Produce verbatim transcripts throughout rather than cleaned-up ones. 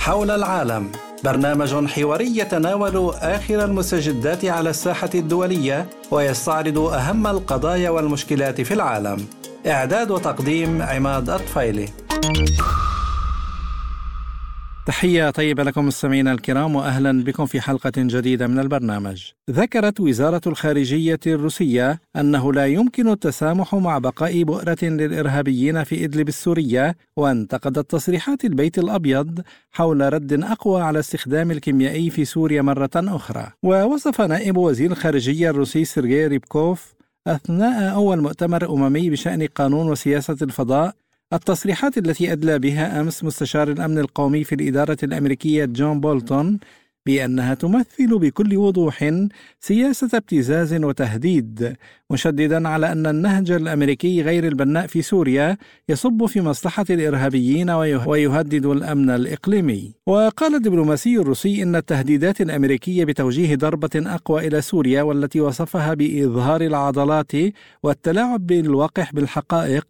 حول العالم، برنامج حواري يتناول آخر المستجدات على الساحة الدولية ويستعرض أهم القضايا والمشكلات في العالم. إعداد وتقديم عماد الطفيلي. تحية طيبة لكم مستمعينا الكرام، وأهلا بكم في حلقة جديدة من البرنامج. ذكرت وزارة الخارجية الروسية أنه لا يمكن التسامح مع بقاء بؤرة للإرهابيين في إدلب السورية، وانتقدت تصريحات البيت الأبيض حول رد أقوى على استخدام الكيميائي في سوريا مرة أخرى. ووصف نائب وزير الخارجية الروسي سيرجي ريبكوف أثناء أول مؤتمر أممي بشأن قانون وسياسة الفضاء التصريحات التي أدلى بها أمس مستشار الأمن القومي في الإدارة الأمريكية جون بولتون بأنها تمثل بكل وضوح سياسة ابتزاز وتهديد، مشددا على أن النهج الأمريكي غير البناء في سوريا يصب في مصلحة الإرهابيين ويهدد الأمن الإقليمي. وقال الدبلوماسي الروسي إن التهديدات الأمريكية بتوجيه ضربة أقوى إلى سوريا، والتي وصفها بإظهار العضلات والتلاعب بالوقح بالحقائق،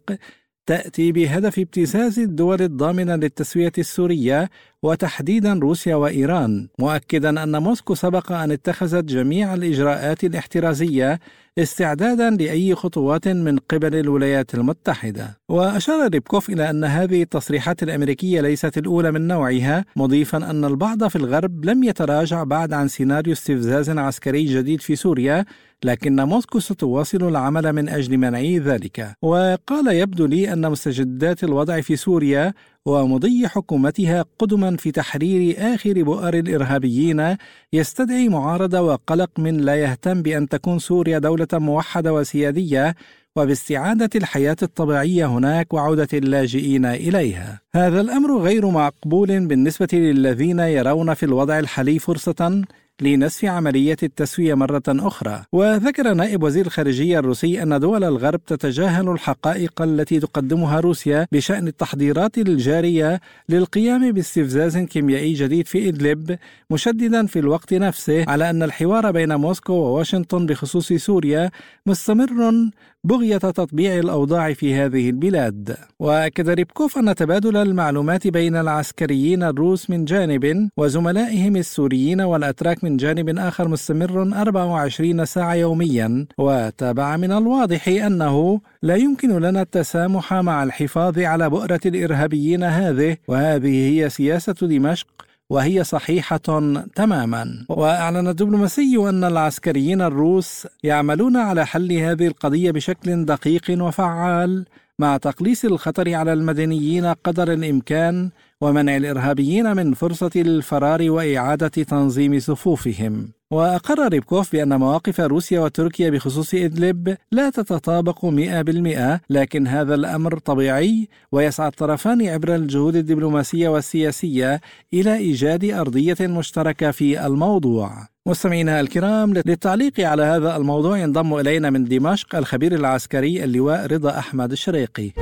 تأتي بهدف ابتزاز الدول الضامنة للتسوية السورية وتحديدا روسيا وإيران، مؤكدا أن موسكو سبق أن اتخذت جميع الإجراءات الاحترازية استعدادا لأي خطوات من قبل الولايات المتحدة. وأشار ريبكوف إلى أن هذه التصريحات الأمريكية ليست الأولى من نوعها، مضيفا أن البعض في الغرب لم يتراجع بعد عن سيناريو استفزاز عسكري جديد في سوريا، لكن موسكو ستواصل العمل من أجل منع ذلك. وقال: يبدو لي أن مستجدات الوضع في سوريا ومضي حكومتها قدما في تحرير آخر بؤر الإرهابيين يستدعي معارضة وقلق من لا يهتم بأن تكون سوريا دولة موحدة وسيادية، وباستعادة الحياة الطبيعية هناك وعودة اللاجئين إليها. هذا الأمر غير مقبول بالنسبة للذين يرون في الوضع الحالي فرصة لنسف عملية التسوية مرة أخرى. وذكر نائب وزير الخارجية الروسي أن دول الغرب تتجاهل الحقائق التي تقدمها روسيا بشأن التحضيرات الجارية للقيام باستفزاز كيميائي جديد في إدلب، مشددا في الوقت نفسه على أن الحوار بين موسكو وواشنطن بخصوص سوريا مستمر بغية تطبيع الأوضاع في هذه البلاد. وأكد ريبكوف أن تبادل المعلومات بين العسكريين الروس من جانب وزملائهم السوريين والأتراك من جانب آخر مستمر أربع وعشرين ساعة يوميا، وتابع: من الواضح أنه لا يمكن لنا التسامح مع الحفاظ على بؤرة الإرهابيين هذه، وهذه هي سياسة دمشق وهي صحيحة تماما. وأعلن الدبلوماسي أن العسكريين الروس يعملون على حل هذه القضية بشكل دقيق وفعال، مع تقليص الخطر على المدنيين قدر الإمكان ومنع الإرهابيين من فرصة الفرار وإعادة تنظيم صفوفهم. وأقر ريبكوف بأن مواقف روسيا وتركيا بخصوص إدلب لا تتطابق مئة بالمئة، لكن هذا الأمر طبيعي، ويسعى الطرفان عبر الجهود الدبلوماسية والسياسية إلى إيجاد أرضية مشتركة في الموضوع. مستمعينا الكرام، للتعليق على هذا الموضوع ينضم إلينا من دمشق الخبير العسكري اللواء رضا أحمد الشريقي.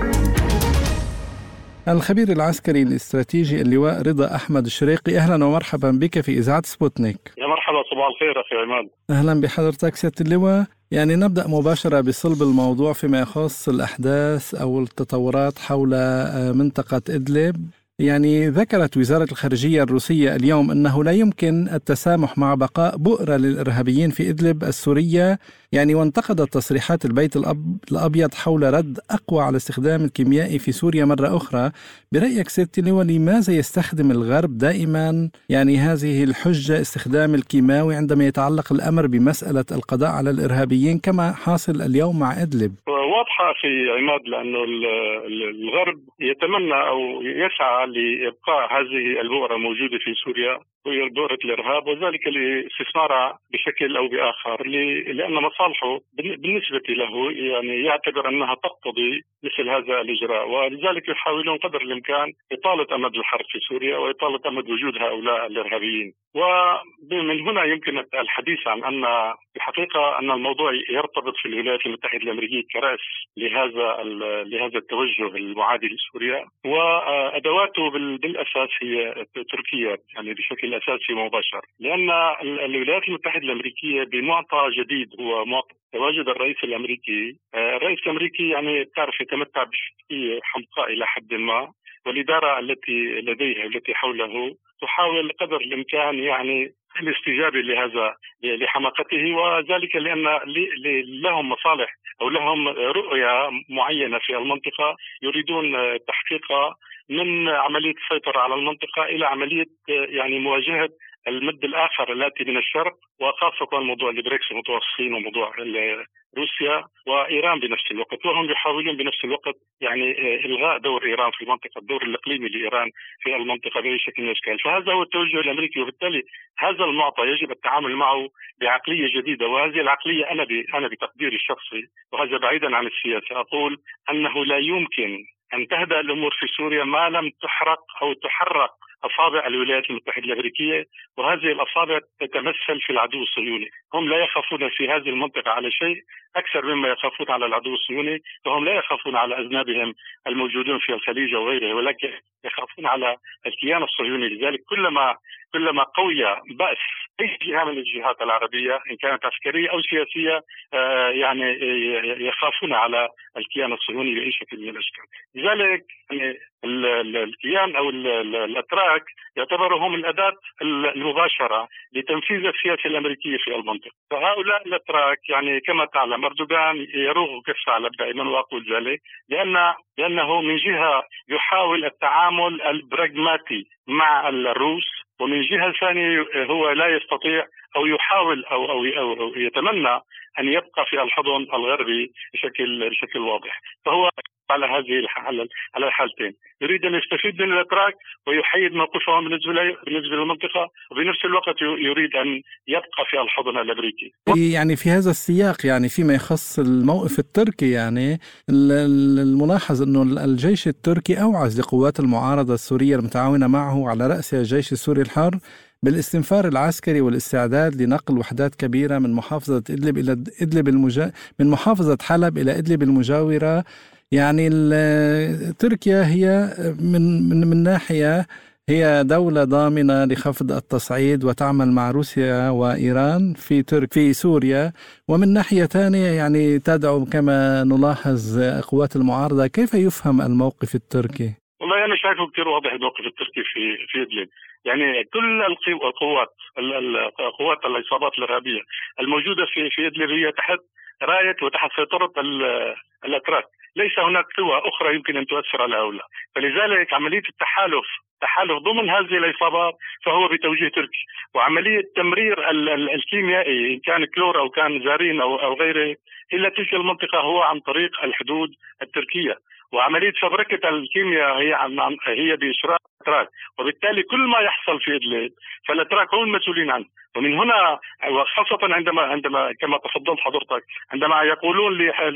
الخبير العسكري الاستراتيجي اللواء رضا أحمد الشريقي، أهلا ومرحبا بك في إذاعة سبوتنيك. يا مرحبا، صباح الخير أخي عماد. أهلا بحضرتك سيادة اللواء. يعني نبدأ مباشرة بصلب الموضوع فيما يخص الأحداث أو التطورات حول منطقة إدلب. يعني ذكرت وزارة الخارجية الروسية اليوم أنه لا يمكن التسامح مع بقاء بؤرة للإرهابيين في إدلب السورية، يعني وانتقدت تصريحات البيت الأبيض حول رد أقوى على استخدام الكيميائي في سوريا مرة أخرى. برأيك سيادة اللواء، لماذا يستخدم الغرب دائما يعني هذه الحجة، استخدام الكيماوي، عندما يتعلق الأمر بمسألة القضاء على الإرهابيين كما حاصل اليوم مع إدلب؟ واضحة أخي عماد، لأنه الغرب يتمنى أو يسعى لإبقاء هذه البؤرة موجودة في سوريا، وهي بؤرة الإرهاب، وذلك لاستثمارها بشكل أو بآخر، لأن مصالحه بالنسبة له يعني يعتبر أنها تقتضي مثل هذا الإجراء، ولذلك يحاولون قدر الإمكان إطالة أمد الحرب في سوريا وإطالة أمد وجود هؤلاء الإرهابيين. ومن هنا يمكن الحديث عن أن الحقيقة أن الموضوع يرتبط في الولايات المتحدة الأمريكية كرأس لهذا لهذا التوجه المعادي لسوريا، وأدواته بالأساس هي تركيا يعني بشكل أساسي مباشر، لأن الولايات المتحدة الأمريكية بمعطى جديد هو معطى تواجد الرئيس الأمريكي. الرئيس الأمريكي يعني تعرف يتمتع بشخصية حمقاء إلى حد ما، والإدارة التي لديه التي حوله تحاول قدر الإمكان يعني الاستجابة لهذا لحماقته، وذلك لأن لهم مصالح أو لهم رؤية معينة في المنطقة يريدون تحقيقها، من عملية السيطرة على المنطقة إلى عملية يعني مواجهة المد الآخر التي من الشرق، وخاصة موضوع البريكس، موضوع الصين وموضوع روسيا وإيران بنفس الوقت. وهم يحاولون بنفس الوقت يعني إلغاء دور إيران في المنطقة، الدور الإقليمي لإيران في المنطقة بأي شكل من الأشكال. فهذا هو التوجه الأمريكي، وبالتالي هذا المعطى يجب التعامل معه بعقلية جديدة. وهذه العقلية أنا أنا بتقديري الشخصي، وهذا بعيدا عن السياسة، أقول أنه لا يمكن أن تهدأ الأمور في سوريا ما لم تحرق أو تحرق أصابع الولايات المتحدة الأمريكية، وهذه الأصابع تتمثل في العدو الصهيوني. هم لا يخافون في هذه المنطقة على شيء أكثر مما يخافون على العدو الصهيوني، وهم لا يخافون على أذنابهم الموجودون في الخليج وغيره، ولكن يخافون على الكيان الصهيوني. لذلك كلما كلما قوي بأس أي جهة من الجهات العربية إن كانت عسكرية أو سياسية آه يعني يخافون على الكيان الصهيوني بأي شكل من الأشكال. لذلك يعني الكيان أو الأتراك يعتبروا هم الأداة المباشرة لتنفيذ السياسة الأمريكية في المنطقة. فهؤلاء الأتراك يعني كما تعلم أردوغان يروغ كالثعلب دائما، وأقول ذلك لأن لأنه من جهة يحاول التعامل البراغماتي مع الروس، ومن جهة ثانية هو لا يستطيع أو يحاول أو أو, أو, أو يتمنى أن يبقى في الحضن الغربي بشكل بشكل واضح. فهو على هذه الحالة على الحالتين يريد أن يستفيد من الأتراك ويحيد موقفهم بالنسبة بالنسبة للمنطقة، وبنفس الوقت يريد أن يبقى في الحضن الأمريكي. يعني في هذا السياق، يعني فيما يخص الموقف التركي، يعني الملاحظ أنه الجيش التركي أوعز لقوات المعارضة السورية المتعاونة معه على رأس الجيش السوري الحر بالاستنفار العسكري والاستعداد لنقل وحدات كبيرة من محافظة إدلب إلى إدلب المجا... من محافظة حلب إلى إدلب المجاورة. يعني تركيا هي من من من ناحية هي دولة ضامنة لخفض التصعيد وتعمل مع روسيا وإيران في ترك في سوريا، ومن ناحية ثانية يعني تدعو كما نلاحظ قوات المعارضة. كيف يفهم الموقف التركي؟ والله أنا شايفه كثير واضح الموقف التركي في في إدلب. يعني كل القوات القوات العصابات الإرهابية الموجودة في في إدلب هي تحت راية وتحت سيطرة الأتراك، ليس هناك قوى أخرى يمكن أن تؤثر على هؤلاء. فلذلك عملية التحالف تحالف ضمن هذه العصابات فهو بتوجيه تركي، وعملية تمرير الكيميائي إن كان كلور أو كان زارين أو أو غيره إلا تلك المنطقة هو عن طريق الحدود التركية، وعملية فبركة الكيمياء هي عن هي بإشراف الأتراك. وبالتالي كل ما يحصل في إدلب فالأتراك هم المسؤولين عنه. ومن هنا وخاصة عندما عندما كما تفضلت حضرتك عندما يقولون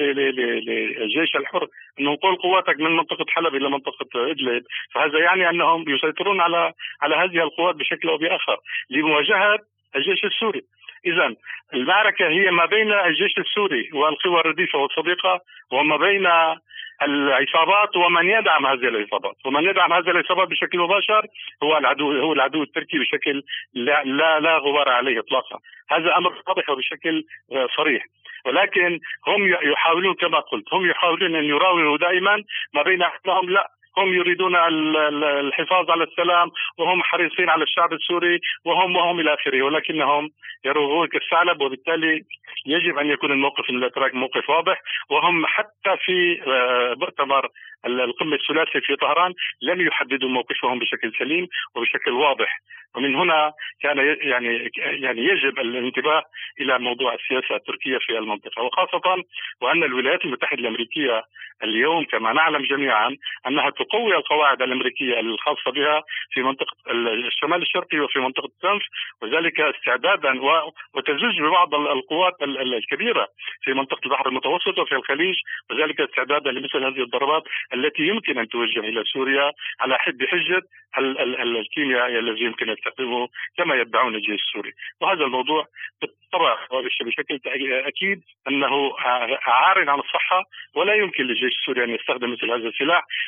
للجيش الحر أنه نقول قواتك من منطقة حلب إلى منطقة إدلب، فهذا يعني أنهم يسيطرون على على هذه القوات بشكل أو بآخر لمواجهة الجيش السوري. إذن المعركة هي ما بين الجيش السوري والقوى الرديفة والصديقة، وما بين العصابات ومن يدعم هذه العصابات. ومن يدعم هذه العصابات بشكل مباشر هو العدو هو العدو التركي بشكل لا لا, لا غبار عليه اطلاقا. هذا امر واضح وبشكل صريح. ولكن هم يحاولون كما قلت هم يحاولون ان يراوغوا دائما ما بين انهم لا هم يريدون الحفاظ على السلام وهم حريصين على الشعب السوري وهم وهم الى اخره، ولكنهم يروغون كالثعلب. وبالتالي يجب ان يكون الموقف من الاتراك موقف واضح. وهم حتى في مؤتمر القمة الثلاثي في طهران لم يحددوا موقفهم بشكل سليم وبشكل واضح. ومن هنا كان يعني يعني يجب الانتباه الى موضوع السياسة التركية في المنطقة، وخاصة وان الولايات المتحدة الامريكية اليوم كما نعلم جميعا انها تقوي القواعد الامريكية الخاصة بها في منطقة الشمال الشرقي وفي منطقة تنف، وذلك استعدادا وتزوج ببعض القوات الكبيرة في منطقة البحر المتوسط وفي الخليج، وذلك استعدادا لمثل هذه الضربات التي يمكن ان توجه الى سوريا على حد بحجة الكيميائي الذي يمكن ان يستخدمه كما يدعون الجيش السوري. وهذا الموضوع بالطبع بشكل اكيد انه عار عن الصحة، ولا يمكن للجيش السوري ان يستخدم مثل هذا السلاح، لانه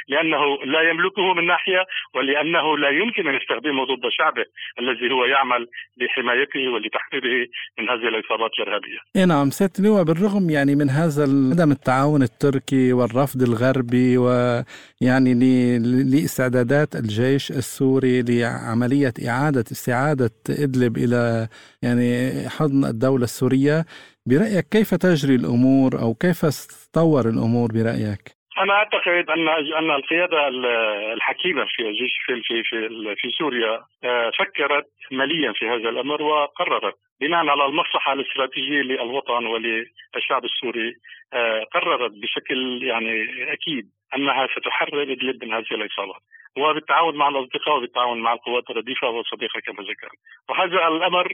لأنه لا يملكه من ناحية، ولأنه لا يمكن أن يستخدمه ضد شعبه الذي هو يعمل لحمايته ولتحريره من هذه العصابات الإرهابية. إيه نعم سيادة اللواء، بالرغم يعني من هذا عدم التعاون التركي والرفض الغربي ويعني لاستعدادات الجيش السوري لعملية إعادة استعادة إدلب إلى يعني حضن الدولة السورية، برأيك كيف تجري الأمور أو كيف تتطور الأمور برأيك؟ أنا أعتقد أن أن القيادة الحكيمة في الجيش في في في, في سوريا فكرت مليا في هذا الأمر، وقررت بناء على المصلحة الاستراتيجية للوطن وللشعب السوري، قررت بشكل يعني أكيد أنها ستحرر إدلب من هذه العصابات، وبالتعاون مع الأصدقاء وبالتعاون مع القوات الرديفة والصديقة كما ذكرت. وهذا الأمر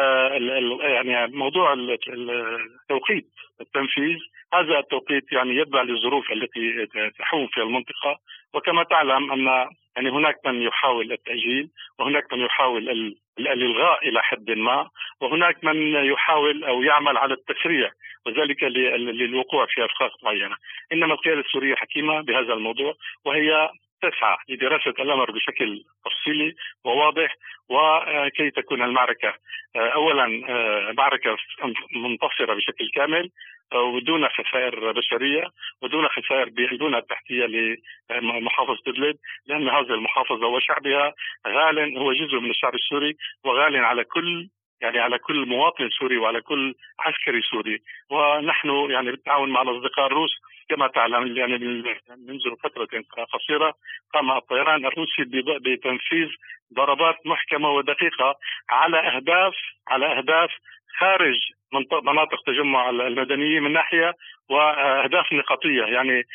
يعني موضوع التوقيت التنفيذ، هذا التوقيت يعني يتبع للظروف التي تحوم في المنطقة. وكما تعلم أن يعني هناك من يحاول التأجيل، وهناك من يحاول الإلغاء إلى حد ما، وهناك من يحاول أو يعمل على التسريع، وذلك للوقوع في أفخاخ معينة. إنما القيادة السورية حكيمة بهذا الموضوع، وهي تسعى لدراسة الأمر بشكل تفصيلي وواضح، وكي تكون المعركة أولا معركة منتصرة بشكل كامل ودون خسائر بشرية ودون خسائر بالبنى التحتية لمحافظة إدلب، لأن هذه المحافظة وشعبها غال، هو جزء من الشعب السوري وغال على كل يعني على كل مواطن سوري وعلى كل عسكري سوري. ونحن يعني بالتعاون مع الأصدقاء الروس كما تعلم يعني منذ فترة قصيرة قام الطيران الروسي بتنفيذ ضربات محكمة ودقيقة على أهداف على أهداف خارج مناطق تجمع المدنيين من ناحية، وأهداف نقاطية يعني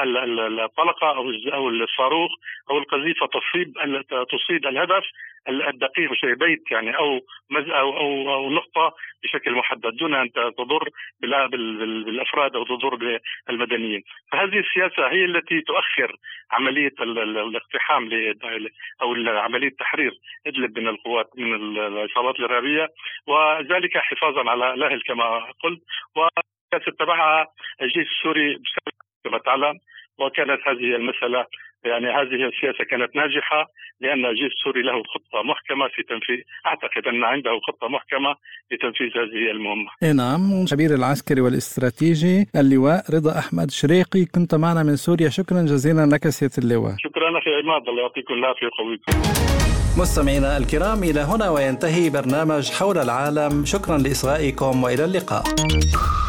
الطلقة أو الصاروخ أو القذيفة تصيب تصيب الهدف الدقيق شيء بيت يعني أو أو أو, أو نقطة بشكل محدد دون أن تضر بالأفراد أو تضر بالمدنيين. فهذه السياسة هي التي تؤخر عملية الاقتحام أو عملية تحرير إدلب من القوات من العصابات الإرهابية، وذلك حفاظا على الأهل كما قلت. وتتبعها الجيش السوري كما تعلم، وكانت هذه المسألة يعني هذه السياسة كانت ناجحة لأن الجيش السوري له خطة محكمة في تنفيذ، أعتقد أن عنده خطة محكمة لتنفيذ هذه المهمة. إيه نعم. خبير العسكري والاستراتيجي اللواء رضا أحمد شريقي، كنت معنا من سوريا، شكرا جزيلا لك سيادة اللواء. شكرا أخي عماد، الله يعطيكم العافية ويقويكم. مستمعينا الكرام، إلى هنا وينتهي برنامج حول العالم، شكرا لإصغائكم وإلى اللقاء.